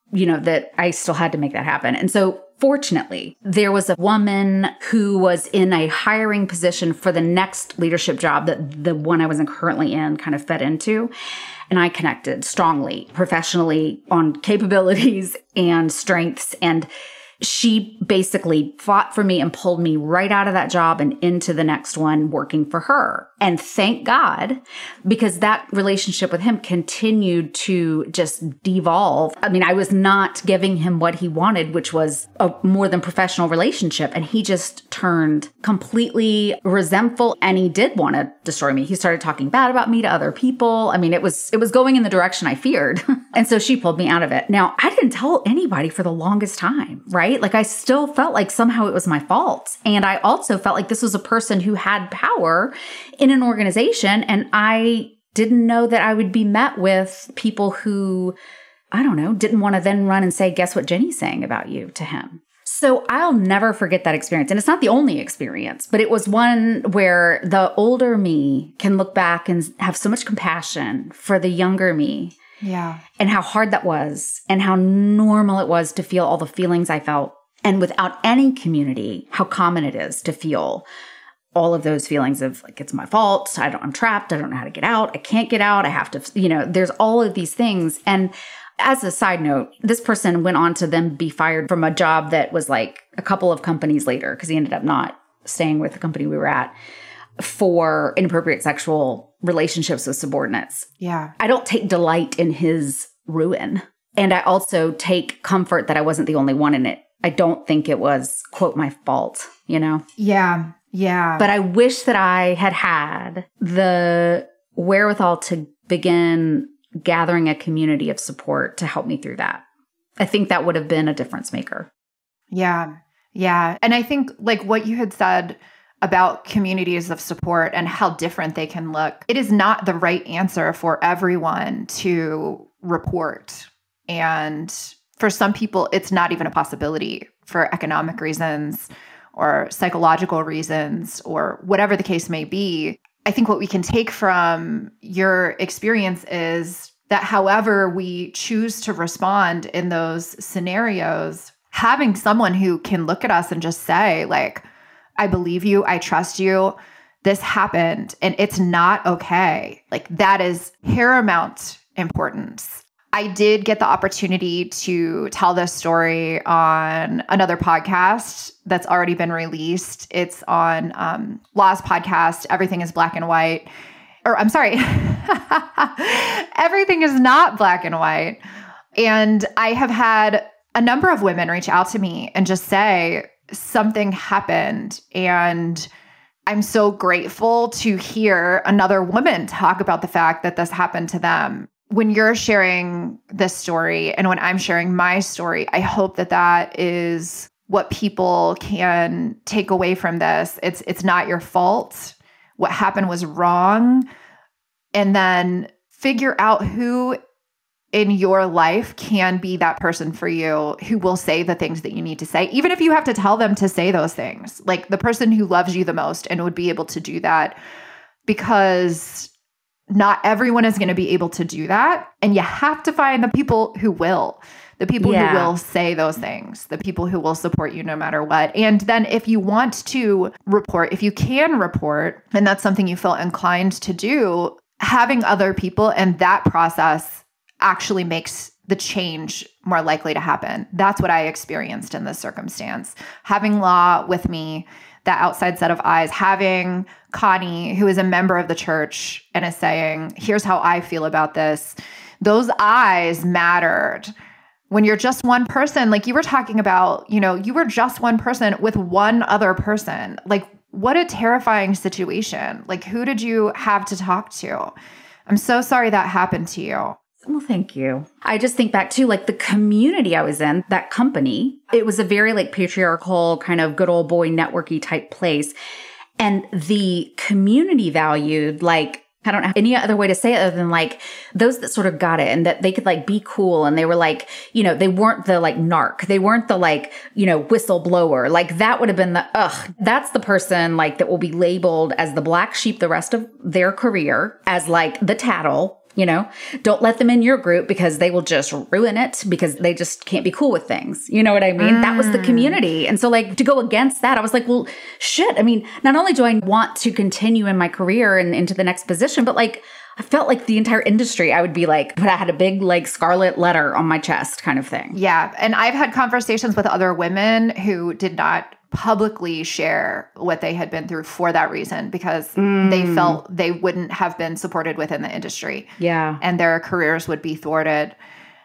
that I still had to make that happen. And so fortunately, there was a woman who was in a hiring position for the next leadership job that the one I was currently in kind of fed into. And I connected strongly, professionally, on capabilities and strengths. And she basically fought for me and pulled me right out of that job and into the next one working for her. And thank God, because that relationship with him continued to just devolve. I mean, I was not giving him what he wanted, which was a more than professional relationship. And he just turned completely resentful, and he did want to destroy me. He started talking bad about me to other people. I mean, it was going in the direction I feared. And so she pulled me out of it. Now, I didn't tell anybody for the longest time, right? Like, I still felt like somehow it was my fault. And I also felt like this was a person who had power in an organization. And I didn't know that I would be met with people who, I don't know, didn't want to then run and say, guess what Jenny's saying about you to him. So I'll never forget that experience. And it's not the only experience, but it was one where the older me can look back and have so much compassion for the younger me. Yeah. And how hard that was, and how normal it was to feel all the feelings I felt. And without any community, how common it is to feel all of those feelings of like, it's my fault. I'm trapped. I don't know how to get out. I can't get out. I have to, there's all of these things. And as a side note, this person went on to then be fired from a job that was like a couple of companies later, because he ended up not staying with the company we were at, for inappropriate sexual relationships with subordinates. Yeah. I don't take delight in his ruin. And I also take comfort that I wasn't the only one in it. I don't think it was, quote, my fault, Yeah. Yeah. But I wish that I had the wherewithal to begin gathering a community of support to help me through that. I think that would have been a difference maker. Yeah. Yeah. And I think like what you had said about communities of support and how different they can look, it is not the right answer for everyone to report. And for some people, it's not even a possibility for economic reasons or psychological reasons or whatever the case may be. I think what we can take from your experience is that however we choose to respond in those scenarios, having someone who can look at us and just say, like, I believe you, I trust you, this happened, and it's not okay. Like, that is paramount importance. I did get the opportunity to tell this story on another podcast that's already been released. It's on Law's podcast, Everything is Black and White. Or I'm sorry, Everything is Not Black and White. And I have had a number of women reach out to me and just say, something happened, and I'm so grateful to hear another woman talk about the fact that this happened to them. When you're sharing this story and when I'm sharing my story, I hope that that is what people can take away from this. It's not your fault. What happened was wrong. And then figure out who in your life can be that person for you who will say the things that you need to say, even if you have to tell them to say those things. Like the person who loves you the most and would be able to do that, because not everyone is going to be able to do that. And you have to find the people who will. The people who will say those things, the people who will support you no matter what. And then if you want to report, if you can report, and that's something you feel inclined to do, having other people and that process actually makes the change more likely to happen. That's what I experienced in this circumstance. Having Law with me, that outside set of eyes, having Connie, who is a member of the church and is saying, here's how I feel about this. Those eyes mattered. When you're just one person, like you were talking about, you were just one person with one other person. Like, what a terrifying situation. Like, who did you have to talk to? I'm so sorry that happened to you. Well, thank you. I just think back to like the community I was in, that company. It was a very like patriarchal kind of good old boy networky type place. And the community valued, like, I don't have any other way to say it other than like those that sort of got it and that they could like be cool. And they were like, they weren't the like narc. They weren't the like, whistleblower. Like that would have been that's the person like that will be labeled as the black sheep the rest of their career, as like the tattle, Don't let them in your group because they will just ruin it because they just can't be cool with things. You know what I mean? That was the community. And so like to go against that, I was like, well, shit. I mean, not only do I want to continue in my career and into the next position, but like, I felt like the entire industry, I would be like, but I had a big like scarlet letter on my chest kind of thing. Yeah. And I've had conversations with other women who did not publicly share what they had been through for that reason because they felt they wouldn't have been supported within the industry. Yeah. And their careers would be thwarted.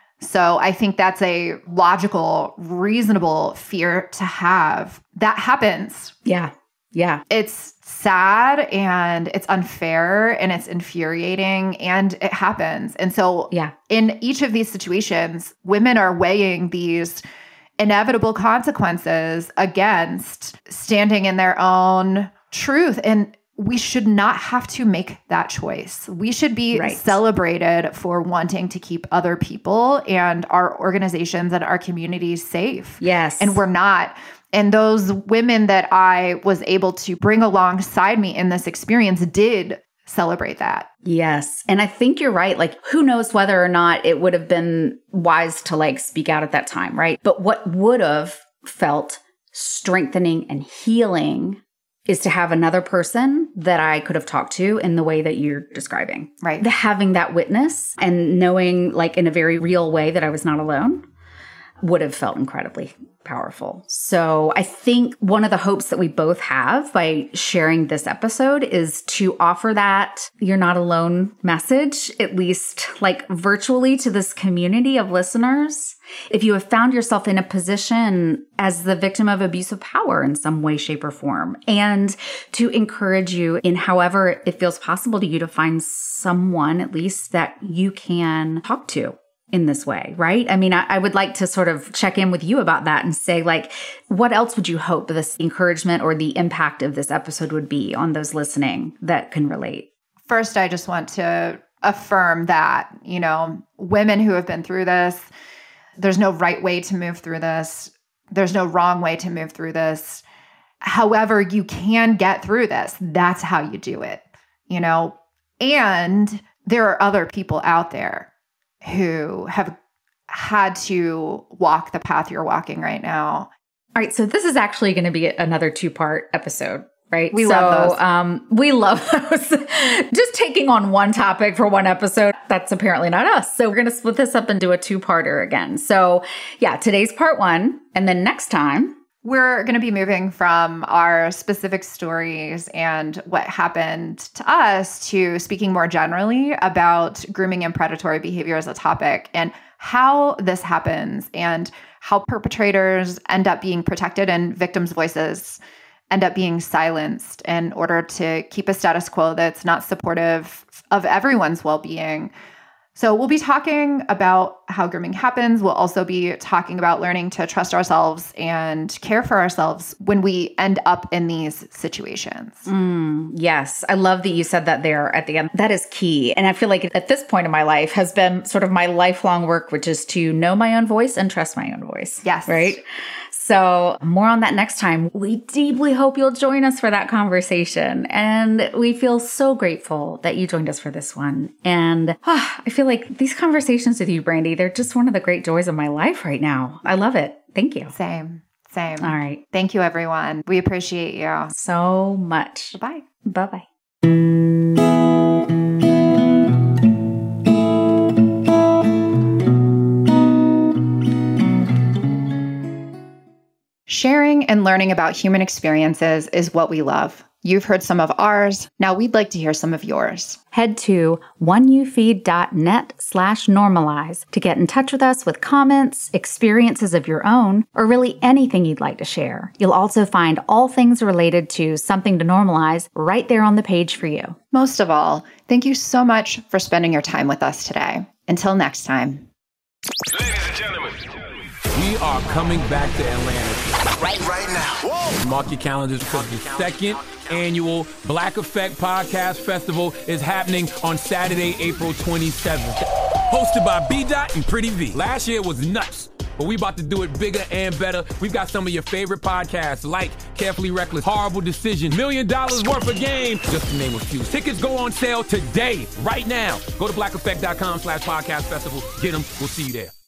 So I think that's a logical, reasonable fear to have. That happens. Yeah. Yeah. It's sad and it's unfair and it's infuriating and it happens. And so in each of these situations, women are weighing these inevitable consequences against standing in their own truth. And we should not have to make that choice. We should be celebrated for wanting to keep other people and our organizations and our communities safe. Yes. And we're not. And those women that I was able to bring alongside me in this experience did celebrate that. Yes. And I think you're right. Like, who knows whether or not it would have been wise to like speak out at that time, right? But what would have felt strengthening and healing is to have another person that I could have talked to in the way that you're describing. Right. Having that witness and knowing like in a very real way that I was not alone would have felt incredibly powerful. So I think one of the hopes that we both have by sharing this episode is to offer that you're not alone message, at least like virtually to this community of listeners. If you have found yourself in a position as the victim of abuse of power in some way, shape, or form, and to encourage you in however it feels possible to you to find someone at least that you can talk to in this way, right? I mean, I would like to sort of check in with you about that and say, like, what else would you hope this encouragement or the impact of this episode would be on those listening that can relate? First, I just want to affirm that, women who have been through this, there's no right way to move through this. There's no wrong way to move through this. However, you can get through this. That's how you do it, And there are other people out there who have had to walk the path you're walking right now. All right. So this is actually going to be another 2-part episode, right? We love those. We love those. Just taking on one topic for one episode, that's apparently not us. So we're going to split this up and do a 2-parter again. So yeah, today's part 1. And then next time, we're going to be moving from our specific stories and what happened to us to speaking more generally about grooming and predatory behavior as a topic and how this happens and how perpetrators end up being protected and victims' voices end up being silenced in order to keep a status quo that's not supportive of everyone's well-being. So we'll be talking about how grooming happens. We'll also be talking about learning to trust ourselves and care for ourselves when we end up in these situations. Yes. I love that you said that there at the end. That is key. And I feel like at this point in my life has been sort of my lifelong work, which is to know my own voice and trust my own voice. Yes. Right? So more on that next time. We deeply hope you'll join us for that conversation. And we feel so grateful that you joined us for this one. And I feel like these conversations with you, Brandy, they're just one of the great joys of my life right now. I love it. Thank you. Same. All right. Thank you, everyone. We appreciate you so much. Bye-bye. Bye-bye. Sharing and learning about human experiences is what we love. You've heard some of ours. Now we'd like to hear some of yours. Head to oneyoufeed.net/normalize to get in touch with us with comments, experiences of your own, or really anything you'd like to share. You'll also find all things related to Something to Normalize right there on the page for you. Most of all, thank you so much for spending your time with us today. Until next time. Ladies and gentlemen, we are coming back to Atlanta. Right now. Whoa. Mark your calendars because the second annual Black Effect Podcast Festival is happening on Saturday, April 27th. Hosted by B. Dot and Pretty V. Last year was nuts. but we about to do it bigger and better. We've got some of your favorite podcasts like Carefully Reckless, Horrible Decision, $1 million worth of game, just to name a few. Tickets go on sale today, right now. Go to blackeffect.com/podcast festival. Get them. We'll see you there.